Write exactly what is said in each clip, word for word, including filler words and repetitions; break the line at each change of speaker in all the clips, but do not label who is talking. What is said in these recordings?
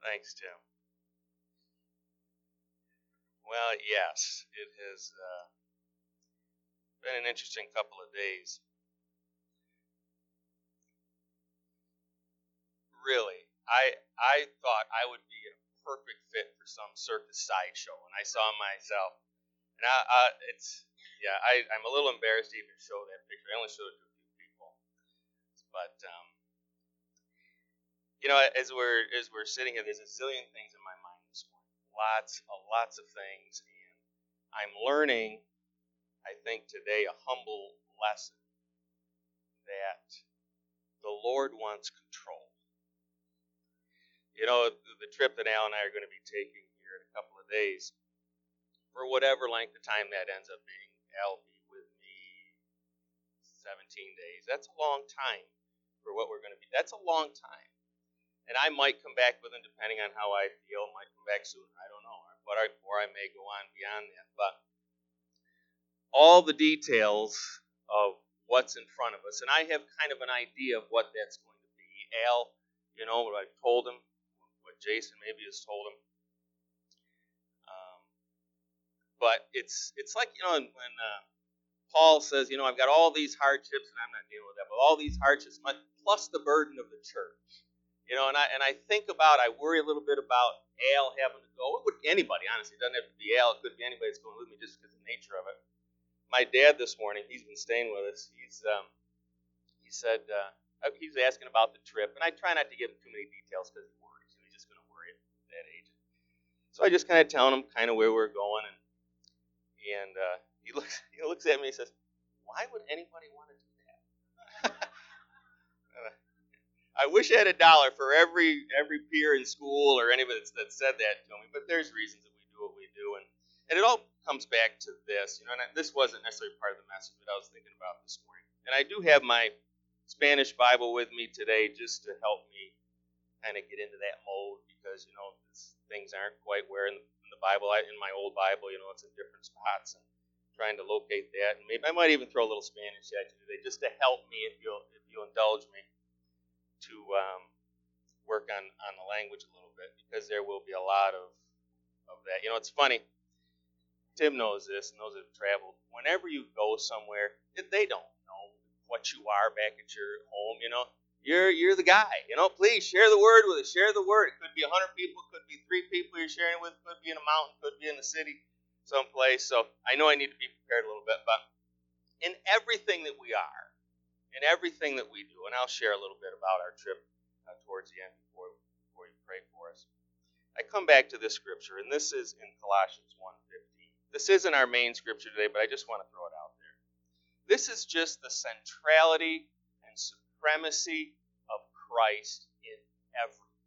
Thanks, Tim. Well, yes, it has uh, been an interesting couple of days. Really, I I thought I would be a perfect fit for some circus sideshow, and I saw myself, and I, I it's yeah, I I'm a little embarrassed to even show that picture. I only showed it to a few people, but um, you know, as we're as we're sitting here, there's a zillion things in my mind this morning. Lots, uh, lots of things, and I'm learning. I think today a humble lesson that the Lord wants control. You know, the trip that Al and I are going to be taking here in a couple of days, for whatever length of time that ends up being, Al will be with me seventeen days. That's a long time for what we're going to be. That's a long time. And I might come back with him depending on how I feel. Might come back sooner. I don't know. But I, or I may go on beyond that. But all the details of what's in front of us, and I have kind of an idea of what that's going to be. Al, you know, what I've told him, what Jason maybe has told him. Um, but it's it's like, you know, when uh, Paul says, you know, I've got all these hardships, and I'm not dealing with that, but all these hardships, plus the burden of the church. You know, and I and I think about, I worry a little bit about Al having to go. It would anybody, honestly. It doesn't have to be Al. It could be anybody that's going with me just because of the nature of it. My dad this morning, he's been staying with us. He's um, he said uh, he's asking about the trip, and I try not to give him too many details because he worries. You know, he's just going to worry at that age. So I just kind of telling him kind of where we're going, and and uh, he looks he looks at me and he says, "Why would anybody want to do that?" uh, I wish I had a dollar for every every peer in school or anybody that's, that said that to me, but there's reasons that we do what we do, and and it all comes back to this, you know, and this wasn't necessarily part of the message that I was thinking about this morning. And I do have my Spanish Bible with me today just to help me kind of get into that mode because, you know, this, things aren't quite where in the, in the Bible, I, in my old Bible, you know, it's in different spots and trying to locate that. And maybe I might even throw a little Spanish at you today just to help me, if you'll, if you'll indulge me, to um, work on, on the language a little bit because there will be a lot of, of that. You know, it's funny. Tim knows this, and those that have traveled. Whenever you go somewhere, they don't know what you are back at your home. You know, you're you're the guy. You know, please share the word with us. Share the word. It could be a hundred people. It could be three people you're sharing with. It could be in a mountain. It could be in the city, someplace. So I know I need to be prepared a little bit. But in everything that we are, in everything that we do, and I'll share a little bit about our trip uh, towards the end before before you pray for us. I come back to this scripture, and this is in Colossians one fifteen. This isn't our main scripture today, but I just want to throw it out there. This is just the centrality and supremacy of Christ in everything.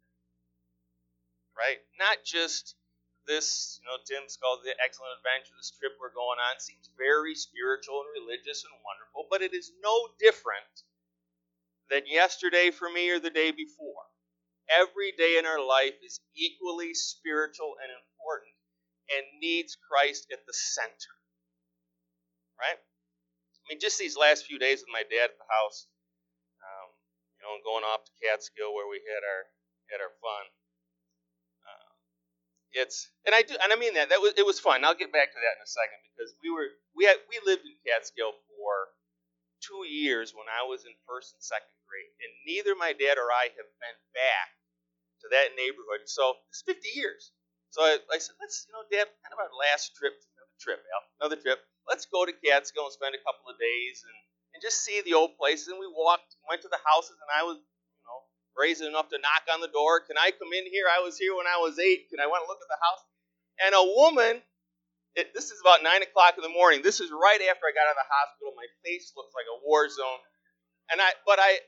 Right? Not just this, you know, Tim's called the excellent adventure, this trip we're going on seems very spiritual and religious and wonderful, but it is no different than yesterday for me or the day before. Every day in our life is equally spiritual and important and needs Christ at the center. Right? I mean, just these last few days with my dad at the house, um, you know, and going off to Catskill where we had our had our fun. Uh, it's and I do and I mean that that was it was fun. I'll get back to that in a second because we were we had we lived in Catskill for two years when I was in first and second grade, and neither my dad or I have been back to that neighborhood. So it's fifty years. So I, I said, let's, you know, Dad, kind of our last trip, another trip, Al, another trip. Let's go to Catskill and spend a couple of days and, and just see the old places. And we walked, went to the houses, and I was, you know, brazen enough to knock on the door. Can I come in here? I was here when I was eight. Can I want to look at the house? And a woman, it, this is about nine o'clock in the morning. This is right after I got out of the hospital. My face looks like a war zone. And I, but I,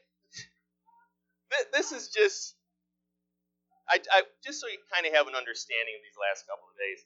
this is just... I, I, just so you kind of have an understanding of these last couple of days.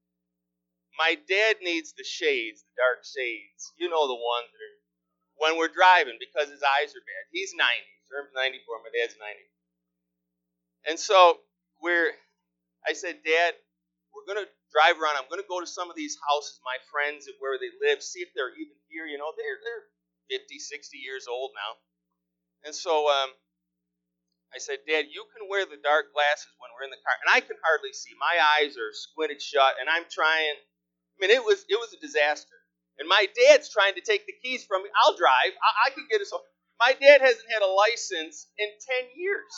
My dad needs the shades, the dark shades. You know the ones that are when we're driving because his eyes are bad. He's ninety. Jerm's ninety-four. My dad's ninety. And so we're. I said, Dad, we're going to drive around. I'm going to go to some of these houses, my friends, where they live, see if they're even here. You know, they're they're fifty, sixty years old now. And so um, I said, Dad, you can wear the dark glasses when we're in the car. And I can hardly see. My eyes are squinted shut, and I'm trying. I mean, it was it was a disaster. And my dad's trying to take the keys from me. I'll drive. I, I can get us home. My dad hasn't had a license in ten years.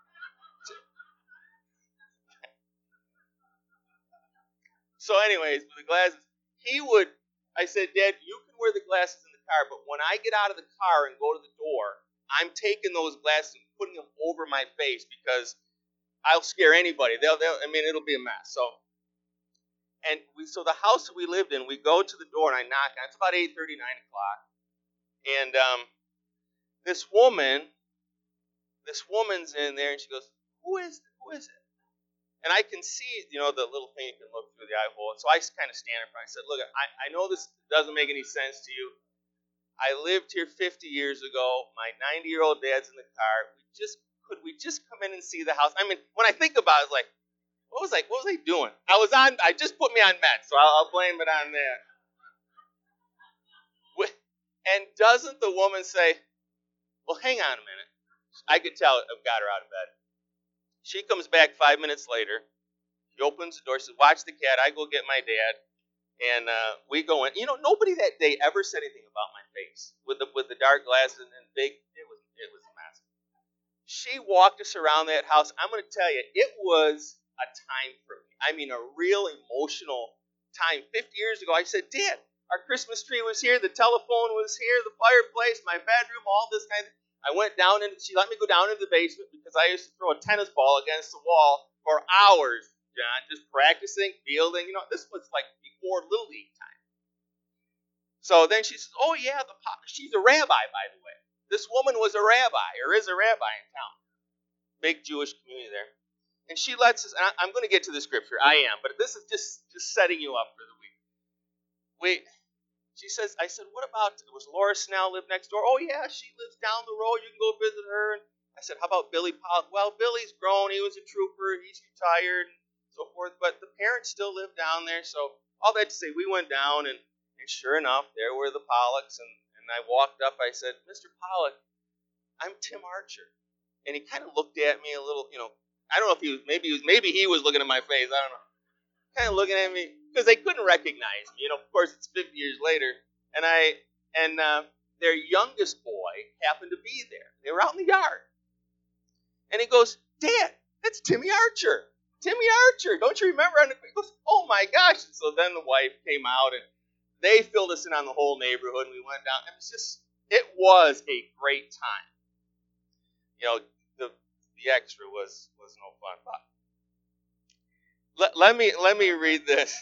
So anyways, with the glasses, he would, I said, Dad, you can wear the glasses in the car, but when I get out of the car and go to the door, I'm taking those glasses and putting them over my face because I'll scare anybody. They'll, they'll, I mean, it'll be a mess. So, and we, so the house that we lived in, we go to the door and I knock on. It's about eight thirty, nine o'clock. And um, this woman, this woman's in there and she goes, who is, who is it? And I can see, you know, the little thing you can look through the eye hole. And so I kind of stand in front. I said, look, I, I know this doesn't make any sense to you. I lived here fifty years ago. My ninety-year-old dad's in the car. We just could we just come in and see the house? I mean, when I think about it, it's like, what was I what was I doing? I was on. I just put me on meds, so I'll, I'll blame it on that. And doesn't the woman say, well, hang on a minute. I could tell I've got her out of bed. She comes back five minutes later. She opens the door. Says, watch the cat. I go get my dad. And uh, we go in. You know, nobody that day ever said anything about my face. With the with the dark glasses and big, it was it was a mess. She walked us around that house. I'm going to tell you, it was a time for me. I mean, a real emotional time. fifty years ago, I said, Dad, our Christmas tree was here. The telephone was here. The fireplace, my bedroom, all this kind of thing. I went down into, she let me go down into the basement because I used to throw a tennis ball against the wall for hours, John, just practicing, fielding. You know, this was like before Little League time. So then she says, oh, yeah, the she's a rabbi, by the way. This woman was a rabbi, or is a rabbi in town. Big Jewish community there. And she lets us, and I'm going to get to the scripture. I am, but this is just, just setting you up for the week. Wait. She says, I said, what about, was Laura Snell live next door? Oh, yeah, she lives down the road. You can go visit her. And I said, how about Billy Pollock? Well, Billy's grown. He was a trooper. He's retired and so forth. But the parents still live down there. So all that to say, we went down, and, and sure enough, there were the Pollocks. And, and I walked up. I said, Mister Pollock, I'm Tim Archer. And he kind of looked at me a little, you know, I don't know if he was, maybe he was, maybe he was looking at my face. I don't know. Kind of looking at me because they couldn't recognize me. You know, of course, it's fifty years later, and I and uh, their youngest boy happened to be there. They were out in the yard, and he goes, "Dad, that's Timmy Archer. Timmy Archer. Don't you remember?" And he goes, "Oh my gosh!" And so then the wife came out, and they filled us in on the whole neighborhood. And we went down. It was just, it was a great time. You know, the the extra was was no fun, but. Let, let me let me read this.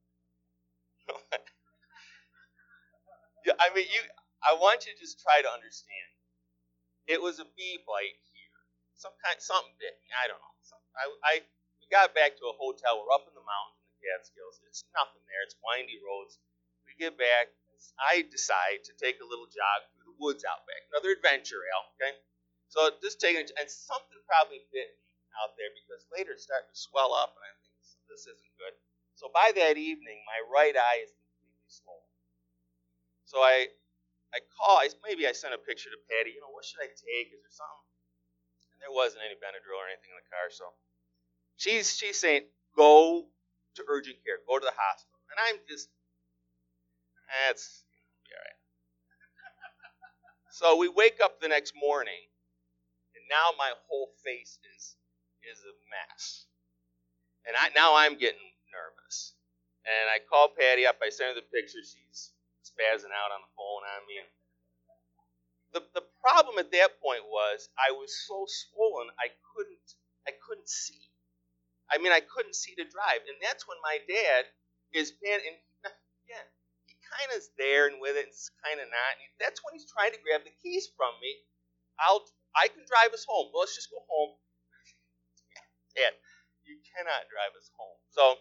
I mean, you. I want you to just try to understand. It was a bee bite here. Some kind, something bit me. I don't know. Some, I, I we got back to a hotel. We're up in the mountains in the Catskills. It's nothing there. It's windy roads. We get back. I decide to take a little jog through the woods out back. Another adventure, Al. Okay. So just taking, and something probably bit me out there because later it started to swell up, and I think this isn't good. So by that evening, my right eye is completely swollen. So I, I call. I, maybe I sent a picture to Patty. You know, what should I take? Is there something? And there wasn't any Benadryl or anything in the car. So she's she's saying, go to urgent care. Go to the hospital. And I'm just, that's be all right. So we wake up the next morning, and now my whole face is is a mess. And I, now I'm getting nervous. And I call Patty up. I send her the picture. She's spazzing out on the phone on me. The the problem at that point was I was so swollen I couldn't I couldn't see. I mean, I couldn't see to drive. And that's when my dad is pan and again, he kind of is there and with it, and it's kind of not. And that's when he's trying to grab the keys from me. I'll I can drive us home. Well, let's just go home. Dad, you cannot drive us home. So,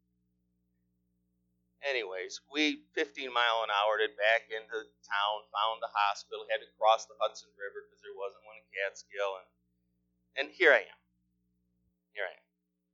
anyways, we fifteen mile an hour did back into town, found the hospital, had to cross the Hudson River because there wasn't one in Catskill, and and here I am. Here I am.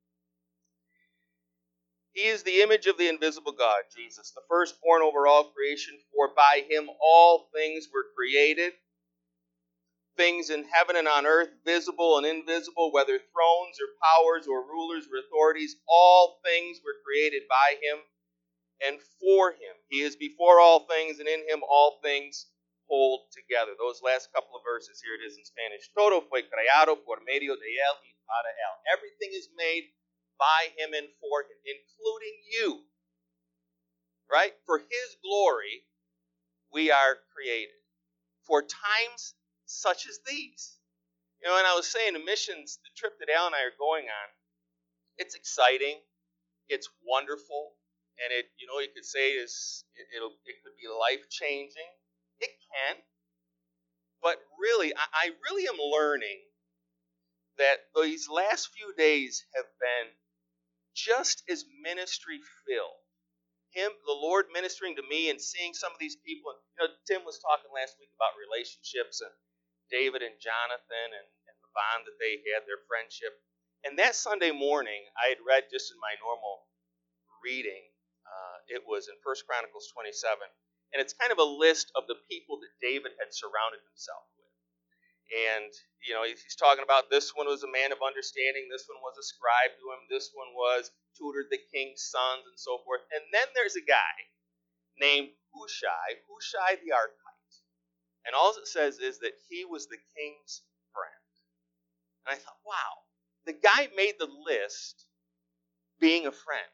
He is the image of the invisible God, Jesus, the firstborn over all creation, for by him all things were created, things in heaven and on earth, visible and invisible, whether thrones or powers or rulers or authorities, all things were created by him and for him. He is before all things, and in him all things hold together. Those last couple of verses, here it is in Spanish. Todo fue creado por medio de él y para él. Everything is made by him and for him, including you. Right? For his glory, we are created. For times such as these. You know, and I was saying the missions, the trip that Al and I are going on, it's exciting, it's wonderful, and it, you know, you could say is it, it'll it could be life changing. It can, but really, I, I really am learning that these last few days have been just as ministry filled. Him, the Lord ministering to me and seeing some of these people. You know, Tim was talking last week about relationships and David and Jonathan and, and the bond that they had, their friendship. And that Sunday morning, I had read just in my normal reading, uh, it was in First Chronicles twenty-seven, and it's kind of a list of the people that David had surrounded himself with. And, you know, he's talking about this one was a man of understanding, this one was a scribe to him, this one was tutored the king's sons, and so forth. And then there's a guy named Hushai, Hushai the Archite. And all it says is that he was the king's friend. And I thought, wow, the guy made the list being a friend.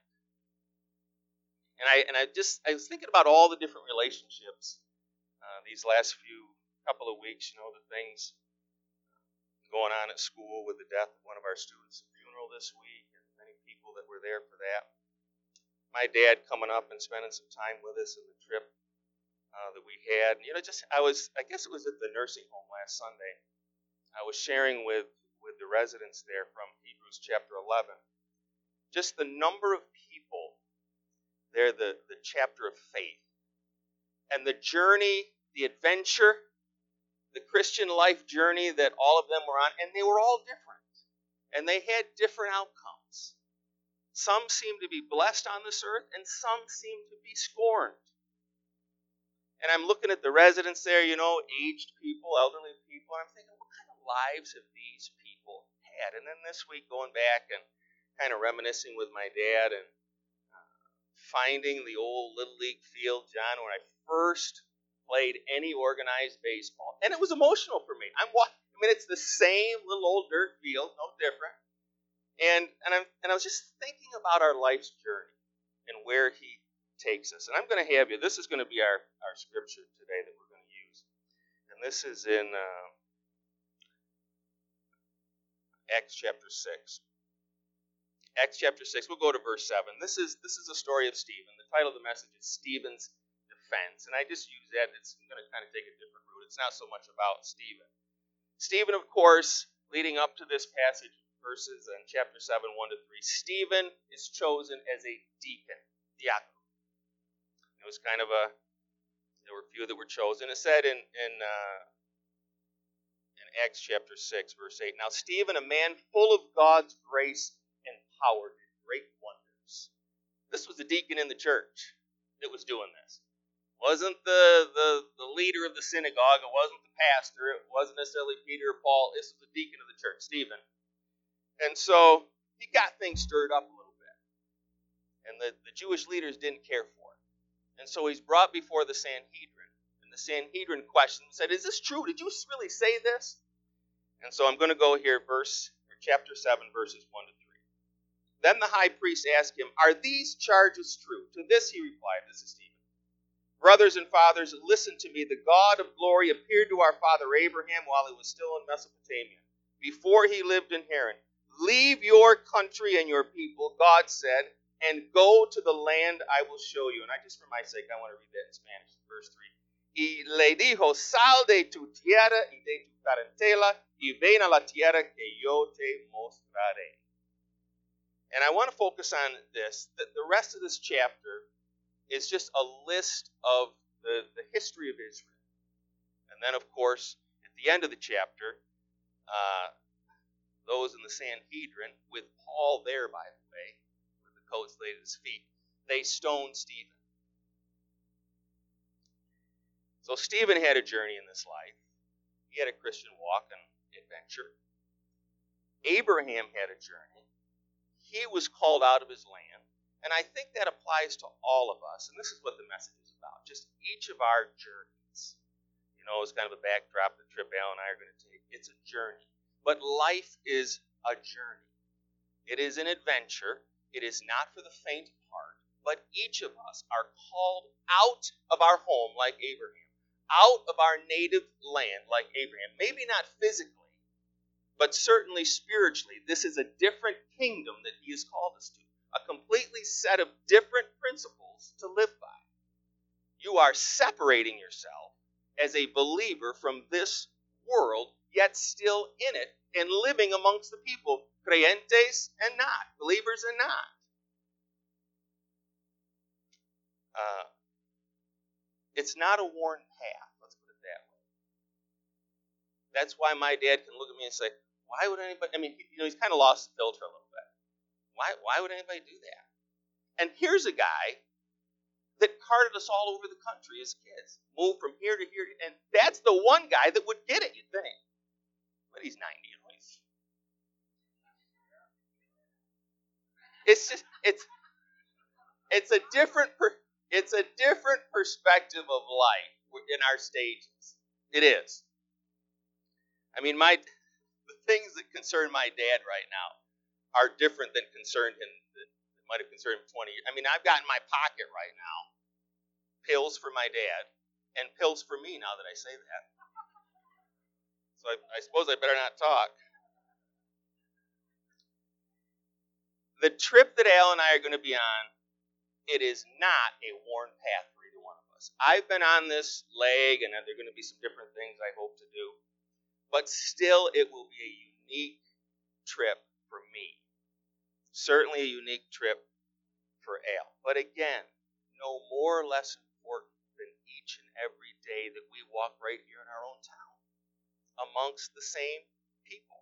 And I and I just I was thinking about all the different relationships uh, these last few couple of weeks. You know, the things going on at school with the death of one of our students' funeral this week, and many people that were there for that. My dad coming up and spending some time with us in the trip uh, that we had. You know, just I was I guess it was at the nursing home last Sunday. I was sharing with with the residents there from Hebrews chapter eleven, just the number of people. They're the, the chapter of faith. And the journey, the adventure, the Christian life journey that all of them were on, and they were all different. And they had different outcomes. Some seemed to be blessed on this earth, and some seemed to be scorned. And I'm looking at the residents there, you know, aged people, elderly people, and I'm thinking, what kind of lives have these people had? And then this week, going back and kind of reminiscing with my dad and finding the old Little League field, John, where I first played any organized baseball. And it was emotional for me. I'm I mean, it's the same little old dirt field, no different. And and I'm and I was just thinking about our life's journey and where he takes us. And I'm going to have you, this is going to be our, our scripture today that we're going to use. And this is in uh, Acts chapter six. Acts chapter six, we'll go to verse seven. This is this is a story of Stephen. The title of the message is Stephen's Defense. And I just use that. It's I'm going to kind of take a different route. It's not so much about Stephen. Stephen, of course, leading up to this passage, verses in chapter seven, one to three, Stephen is chosen as a deacon, diaconus. It was kind of a, there were a few that were chosen. It said in, in, uh, in Acts chapter six, verse eight, now Stephen, a man full of God's grace and power, did great wonders. This was a deacon in the church that was doing this. It wasn't the, the, the leader of the synagogue. It wasn't the pastor. It wasn't necessarily Peter or Paul. This was the deacon of the church, Stephen. And so he got things stirred up a little bit. And the, the Jewish leaders didn't care for it. And so he's brought before the Sanhedrin. And the Sanhedrin questioned him and said, is this true? Did you really say this? And so I'm going to go here, verse or chapter seven, verses one to three. Then the high priest asked him, are these charges true? To this he replied, this is Stephen. Brothers and fathers, listen to me. The God of glory appeared to our father Abraham while he was still in Mesopotamia, before he lived in Haran. Leave your country and your people, God said, and go to the land I will show you. And I just, for my sake, I want to read that in Spanish, verse three. Y le dijo, sal de tu tierra y de tu parentela y ven a la tierra que yo te mostraré. And I want to focus on this. The, the rest of this chapter is just a list of the, the history of Israel. And then, of course, at the end of the chapter, uh, those in the Sanhedrin, with Paul there, by the way, with the coats laid at his feet, they stoned Stephen. So Stephen had a journey in this life. He had a Christian walk and adventure. Abraham had a journey. He was called out of his land. And I think that applies to all of us. And this is what the message is about. Just each of our journeys. You know, it's kind of a backdrop of the trip Al and I are going to take. It's a journey. But life is a journey. It is an adventure. It is not for the faint of heart. But each of us are called out of our home like Abraham. Out of our native land like Abraham. Maybe not physically, but certainly spiritually. This is a different kingdom that he has called us to. A completely set of different principles to live by. You are separating yourself as a believer from this world, yet still in it, and living amongst the people, creyentes and not, believers and not. Uh, it's not a worn path, let's put it that way. That's why my dad can look at me and say, why would anybody, I mean, you know, he's kind of lost the filter a little bit. Why, why would anybody do that? And here's a guy that carted us all over the country as kids. Moved from here to here. And that's the one guy that would get it, you'd think. But he's ninety. You know, he's... It's just, it's, it's a different, per, it's a different perspective of life in our stages. It is. I mean, my, the things that concern my dad right now are different than concerned him, that might have concerned him twenty years. I mean, I've got in my pocket right now pills for my dad and pills for me now that I say that. So I, I suppose I better not talk. The trip that Al and I are going to be on, it is not a worn path for either one of us. I've been on this leg, and there are going to be some different things I hope to do. But still, it will be a unique trip for me. Certainly a unique trip for Al. But again, no more or less important than each and every day that we walk right here in our own town amongst the same people.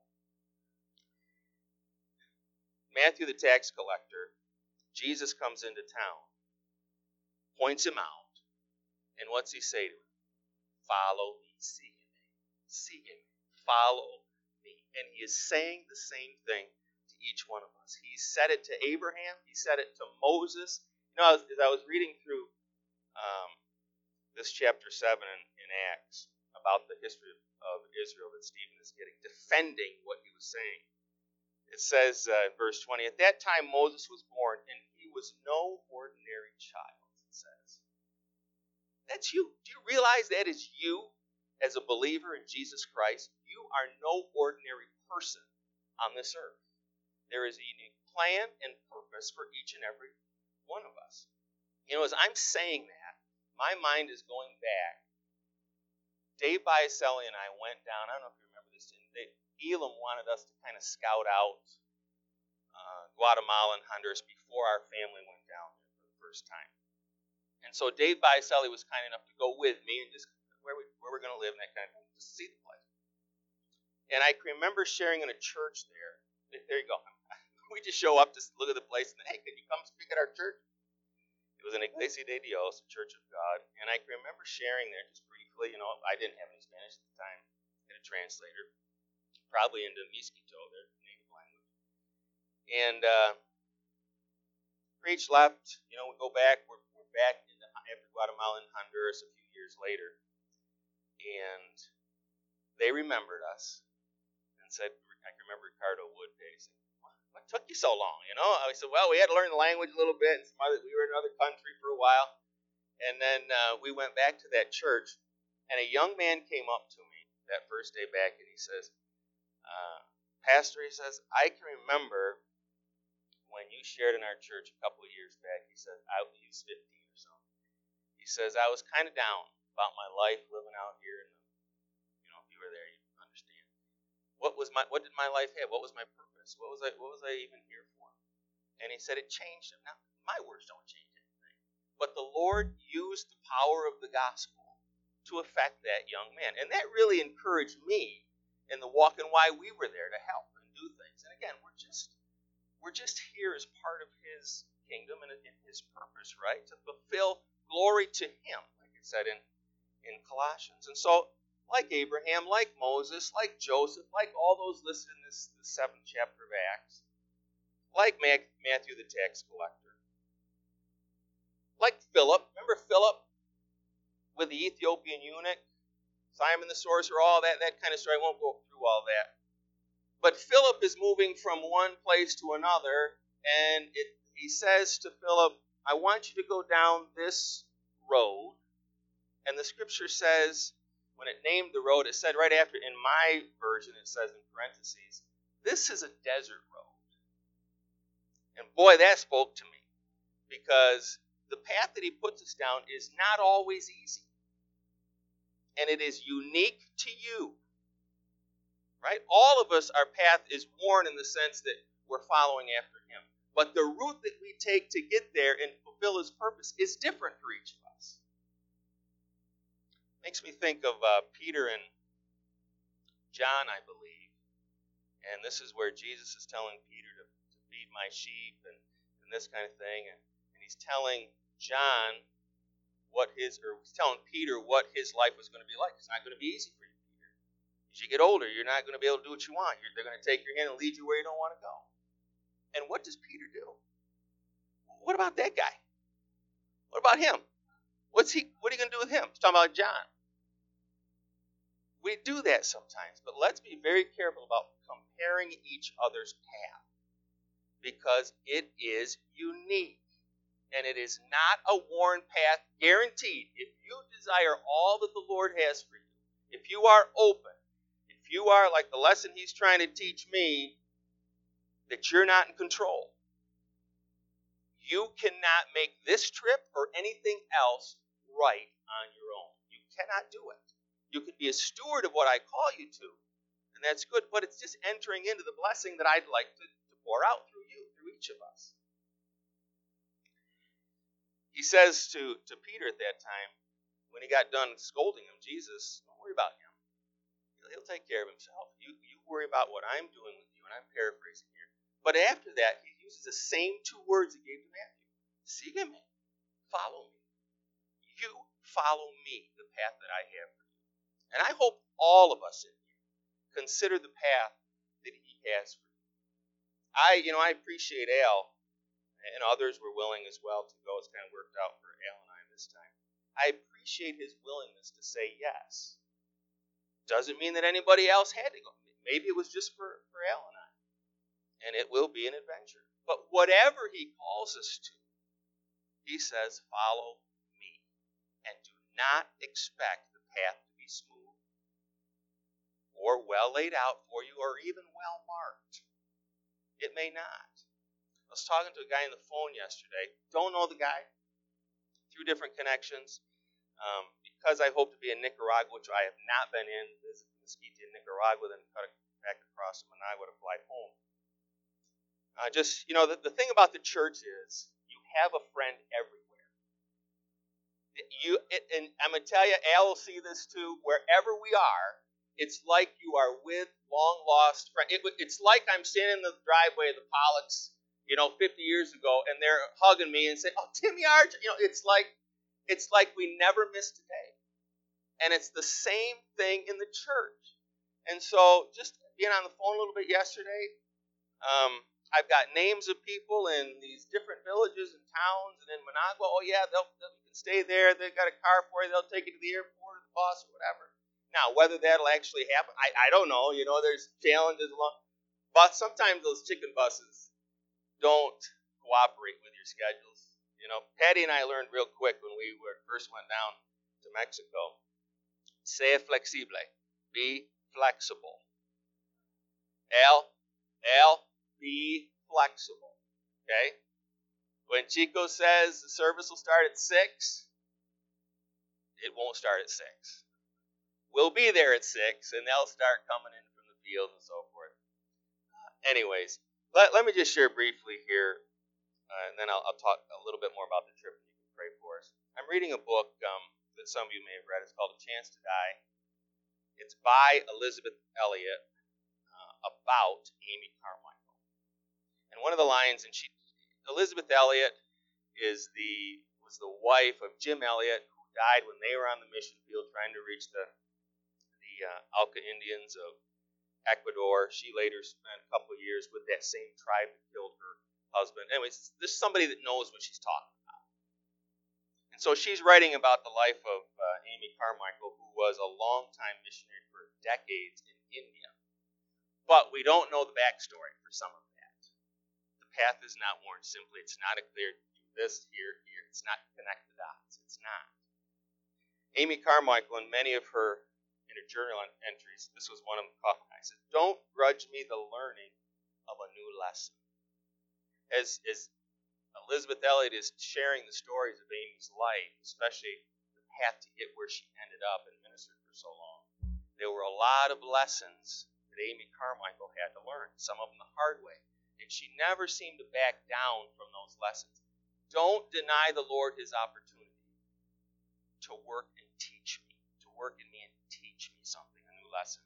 Matthew the tax collector, Jesus comes into town, points him out, and what's he say to him? Follow me, seek me, seek me, follow me. And he is saying the same thing each one of us. He said it to Abraham. He said it to Moses. You know, as, as I was reading through um, this chapter seven in, in Acts about the history of, of Israel that Stephen is getting, defending what he was saying, it says uh, in verse twenty, at that time Moses was born, and he was no ordinary child, it says. That's you. Do you realize that is you as a believer in Jesus Christ? You are no ordinary person on this earth. There is a unique plan and purpose for each and every one of us. You know, as I'm saying that, my mind is going back. Dave Biaselli and I went down, I don't know if you remember this, they, Elam wanted us to kind of scout out uh, Guatemala and Honduras before our family went down there for the first time. And so Dave Biaselli was kind enough to go with me and just where, we, where we're going to live and that kind of thing, just to see the place. And I can remember sharing in a church there. There you go. We just show up to look at the place and then, hey, can you come speak at our church? It was an Iglesia de Dios, a Church of God. And I can remember sharing there just briefly. You know, I didn't have any Spanish at the time. I had a translator, probably into Miskito, their native language. And uh, preach left. You know, we go back. We're, we're back into, after Guatemala and Honduras a few years later. And they remembered us and said, I can remember Ricardo Wood Day saying, what took you so long? You know, I said, well, we had to learn the language a little bit. And some other, we were in another country for a while. And then uh, we went back to that church. And a young man came up to me that first day back. And he says, uh, Pastor, he says, I can remember when you shared in our church a couple of years back. He said, I was fifteen or so. He says, I was kind of down about my life living out here. And, you know, if you were there, you understand. What was my? What did my life have? What was my purpose? What was I? What was I even here for? And he said it changed him. Now, my words don't change anything, but the Lord used the power of the gospel to affect that young man, and that really encouraged me in the walk and why we were there to help and do things. And again, we're just we're just here as part of His kingdom and in His purpose, right? To fulfill glory to Him, like it said in in Colossians. And so like Abraham, like Moses, like Joseph, like all those listed in this, this seventh chapter of Acts, like Matthew the tax collector, like Philip. Remember Philip with the Ethiopian eunuch, Simon the sorcerer, all that, that kind of story. I won't go through all that. But Philip is moving from one place to another, and it, he says to Philip, I want you to go down this road. And the scripture says, when it named the road, it said right after, in my version, it says in parentheses, this is a desert road. And boy, that spoke to me, because the path that he puts us down is not always easy. And it is unique to you. Right? All of us, our path is worn in the sense that we're following after him. But the route that we take to get there and fulfill his purpose is different for each of us. Makes me think of uh, Peter and John, I believe. And this is where Jesus is telling Peter to, to feed my sheep and, and this kind of thing. And, and he's telling John what his, or he's telling Peter what his life was going to be like. It's not going to be easy for you. As you get older, you're not going to be able to do what you want. You're, they're going to take your hand and lead you where you don't want to go. And what does Peter do? What about that guy? What about him? What's he? What are you going to do with him? He's talking about John. We do that sometimes, but let's be very careful about comparing each other's path, because it is unique. And it is not a worn path, guaranteed. If you desire all that the Lord has for you, if you are open, if you are, like the lesson he's trying to teach me, that you're not in control, you cannot make this trip or anything else right on your own. You cannot do it. You can be a steward of what I call you to, and that's good, but it's just entering into the blessing that I'd like to, to pour out through you, through each of us. He says to, to Peter at that time, when he got done scolding him, Jesus, don't worry about him. He'll take care of himself. You, you worry about what I'm doing with you, and I'm paraphrasing here. But after that, he uses the same two words he gave to Matthew. Sígueme. Follow me. You follow me, the path that I have for you. And I hope all of us in here consider the path that he has for you. I, you know, I appreciate Al, and others were willing as well to go. It's kind of worked out for Al and I this time. I appreciate his willingness to say yes. Doesn't mean that anybody else had to go. Maybe it was just for, for Al and I. And it will be an adventure. But whatever he calls us to, he says, follow me. And do not expect the path to be smooth or well laid out for you or even well marked. It may not. I was talking to a guy on the phone yesterday. Don't know the guy. Through different connections. Um, because I hope to be in Nicaragua, which I have not been in, visit Mesquite in Nicaragua, then cut back across to Managua to fly home. Uh, just, you know, the, the thing about the church is you have a friend everywhere. You, it, and I'm going to tell you, Al will see this too, wherever we are, it's like you are with long-lost friends. It, it's like I'm standing in the driveway of the Pollocks, you know, fifty years ago, and they're hugging me and saying, oh, Timmy Archer. You know, it's like, it's like we never missed a day. And it's the same thing in the church. And so just being on the phone a little bit yesterday, um, I've got names of people in these different villages and towns and in Managua. Oh, yeah, they'll, they'll you can stay there. They've got a car for you. They'll take you to the airport or the bus or whatever. Now, whether that'll actually happen, I, I don't know. You know, there's challenges along. But sometimes those chicken buses don't cooperate with your schedules. You know, Patty and I learned real quick when we were first went down to Mexico. Sé flexible. Be flexible. Al, Al, be flexible. Okay? When Chico says the service will start at six, it won't start at six. We'll be there at six, and they'll start coming in from the field and so forth. Anyways, let, let me just share briefly here, uh, and then I'll, I'll talk a little bit more about the trip, and you can pray for us. I'm reading a book um, that some of you may have read. It's called A Chance to Die. It's by Elisabeth Elliot uh, about Amy Carmichael. And one of the lines, and she, Elisabeth Elliot is the was the wife of Jim Elliot, who died when they were on the mission field trying to reach the, uh, Alca Indians of Ecuador. She later spent a couple of years with that same tribe that killed her husband. Anyways, this is somebody that knows what she's talking about. And so she's writing about the life of uh, Amy Carmichael, who was a longtime missionary for decades in India. But we don't know the backstory for some of that. The path is not worn simply. It's not a clear do this, here, here. It's not connect the dots. It's not. Amy Carmichael, in many of her in her journal entries, this was one of them caught my eye. Said, "Don't grudge me the learning of a new lesson." As as Elisabeth Elliot is sharing the stories of Amy's life, especially the path to get where she ended up and ministered for so long, there were a lot of lessons that Amy Carmichael had to learn, some of them the hard way, and she never seemed to back down from those lessons. Don't deny the Lord his opportunity to work and teach me, to work in me and teach me something, a new lesson.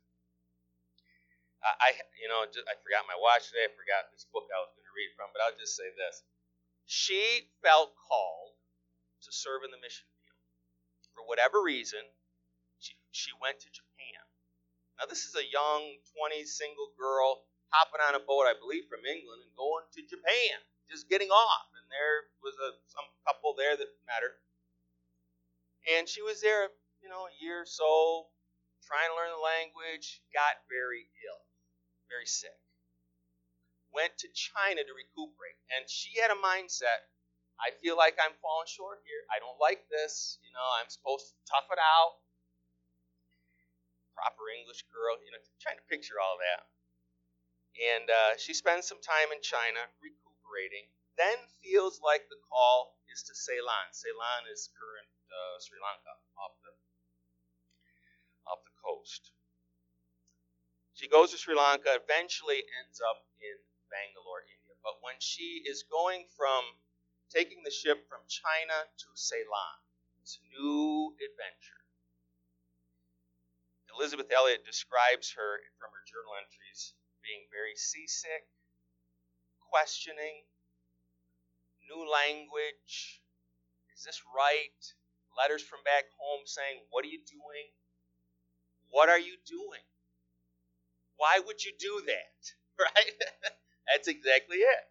I, you know, just, I forgot my watch today. I forgot this book I was going to read from, but I'll just say this. She felt called to serve in the mission field. For whatever reason, she, she went to Japan. Now, this is a young twenties single girl hopping on a boat, I believe, from England and going to Japan, just getting off. And there was a some couple there that met her. And she was there, you know, a year or so, trying to learn the language, got very ill, very sick. Went to China to recuperate. And she had a mindset, I feel like I'm falling short here. I don't like this. You know, I'm supposed to tough it out. Proper English girl, you know, trying to picture all that. And uh, she spends some time in China recuperating, then feels like the call is to Ceylon. Ceylon is current uh, Sri Lanka, off the, off the coast. She goes to Sri Lanka, eventually ends up in Bangalore, India. But when she is going from taking the ship from China to Ceylon, it's a new adventure. Elisabeth Elliot describes her from her journal entries being very seasick, questioning, new language. Is this right? Letters from back home saying, what are you doing? What are you doing? Why would you do that? Right? That's exactly it.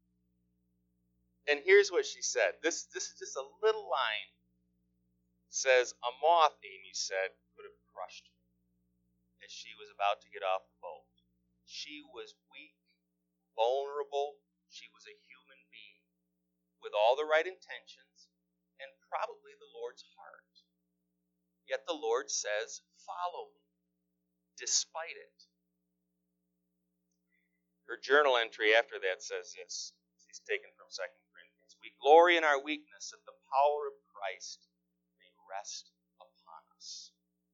And here's what she said. This, this is just a little line. It says, a moth, Amy said, could have crushed her as she was about to get off the boat. She was weak, vulnerable. She was a human being with all the right intentions and probably the Lord's heart. Yet the Lord says, follow me, despite it. Her journal entry after that says this. She's taken from Second Corinthians. We glory in our weakness that the power of Christ may rest upon us.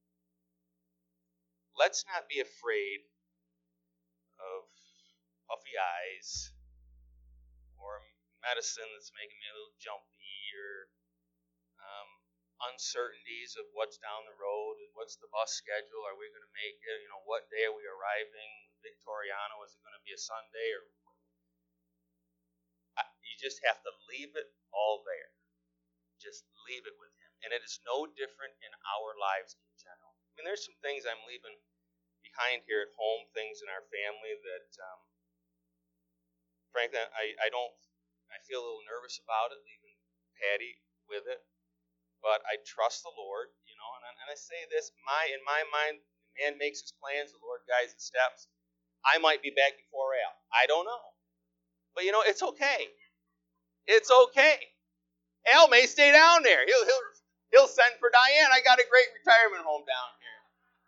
Let's not be afraid of puffy eyes or medicine that's making me a little jumpy or um, uncertainties of what's down the road and what's the bus schedule. Are we going to make it? You know, what day are we arriving? Victoriano, is it going to be a Sunday? Or you just have to leave it all there. Just leave it with him. And it is no different in our lives in general. I mean, there's some things I'm leaving behind here at home, things in our family that, um, frankly, I, I don't, I feel a little nervous about it, leaving Patty with it. But I trust the Lord, you know, and I, and I say this, my in my mind, man makes his plans, the Lord guides his steps. I might be back before Al. I don't know. But, you know, it's okay. It's okay. Al may stay down there. He'll, he'll, he'll send for Diane. I got a great retirement home down here.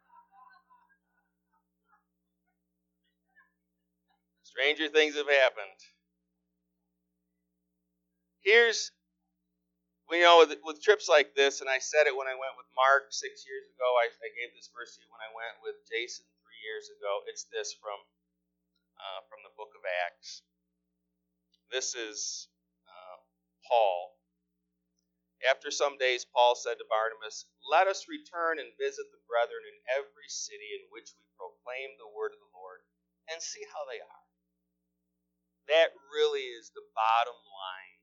Stranger things have happened. Here's, you know, with, with trips like this, and I said it when I went with Mark six years ago. I, I gave this verse to you when I went with Jason three years ago. It's this from uh, from the book of Acts. This is uh, Paul. After some days, Paul said to Barnabas, let us return and visit the brethren in every city in which we proclaim the word of the Lord and see how they are. That really is the bottom line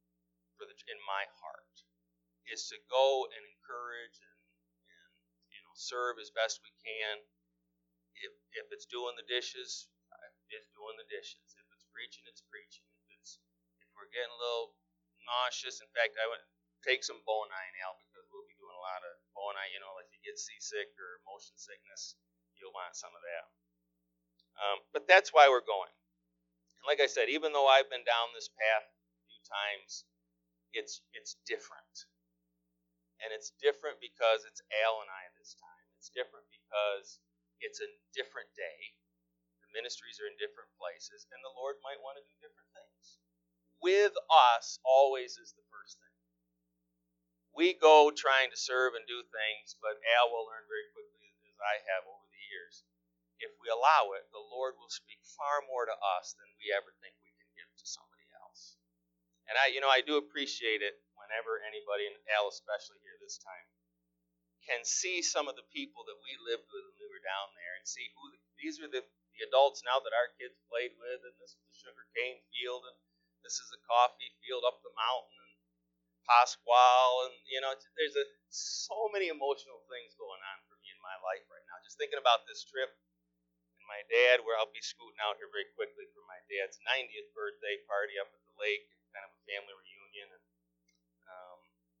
for the, in my heart, is to go and encourage and, and you know serve as best we can. If if it's doing the dishes, it's doing the dishes. If it's preaching, it's preaching. If it's if we're getting a little nauseous, in fact, I would take some Bonine out because we'll be doing a lot of Bonine. You know, if you get seasick or motion sickness, you'll want some of that. Um, but that's why we're going. And like I said, even though I've been down this path a few times, it's it's different. And it's different because it's Al and I this time. It's different because it's a different day. The ministries are in different places, and the Lord might want to do different things. With us always is the first thing. We go trying to serve and do things, but Al will learn very quickly, as I have over the years, if we allow it, the Lord will speak far more to us than we ever think we can give to somebody else. And I, you know, I do appreciate it whenever anybody, and Al especially here this time, can see some of the people that we lived with when we were down there and see who the, these are the, the adults now that our kids played with, and this is the sugar cane field, and this is the coffee field up the mountain, and Pasquale, and you know, it's, there's a, so many emotional things going on for me in my life right now. Just thinking about this trip, and my dad, where I'll be scooting out here very quickly for my dad's ninetieth birthday party up at the lake, kind of a family reunion, and um,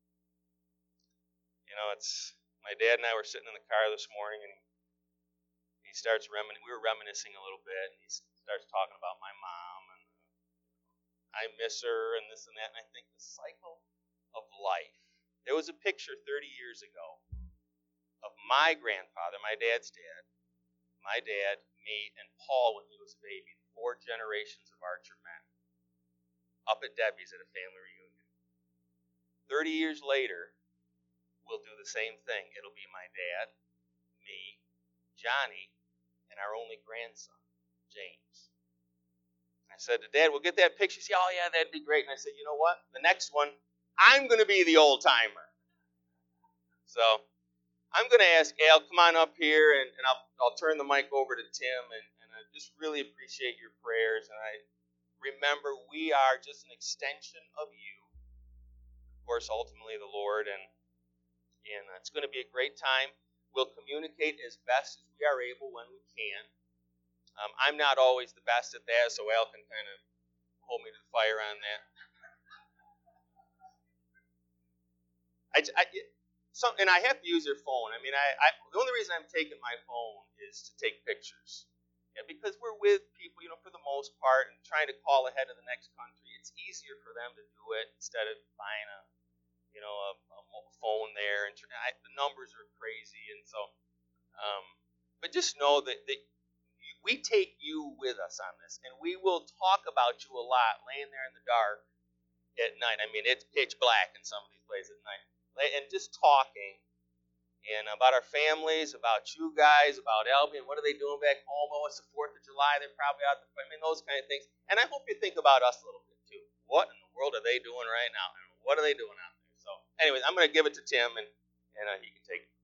you know, it's. My dad and I were sitting in the car this morning, and he, he starts remin- we were reminiscing a little bit, and he starts talking about my mom, and I miss her, and this and that, and I think the cycle of life. There was a picture thirty years ago of my grandfather, my dad's dad, my dad, me, and Paul when he was a baby, four generations of Archer men, up at Debbie's at a family reunion. thirty years later, we'll do the same thing. It'll be my dad, me, Johnny, and our only grandson, James. I said to Dad, we'll get that picture. He said, oh, yeah, that'd be great. And I said, you know what? The next one, I'm going to be the old-timer. So I'm going to ask Al, come on up here, and, and I'll, I'll turn the mic over to Tim. And, and I just really appreciate your prayers. And I remember we are just an extension of you. Of course, ultimately the Lord, and And it's going to be a great time. We'll communicate as best as we are able when we can. Um, I'm not always the best at that, so Al can kind of hold me to the fire on that. I, I, some, and I have to use your phone. I mean, I, I the only reason I'm taking my phone is to take pictures. Yeah, because we're with people, you know, for the most part, and trying to call ahead of the next country. It's easier for them to do it instead of buying a you know, a, a phone there, and I, the numbers are crazy, and so, um, but just know that, that we take you with us on this, and we will talk about you a lot, laying there in the dark at night. I mean, it's pitch black in some of these places at night, and just talking, and about our families, about you guys, about Albion, what are they doing back home? Oh, it's the fourth of July, they're probably out there, I mean, those kind of things, and I hope you think about us a little bit, too. What in the world are they doing right now? What are they doing out there? So, anyways, I'm going to give it to Tim, and, and uh, he can take it.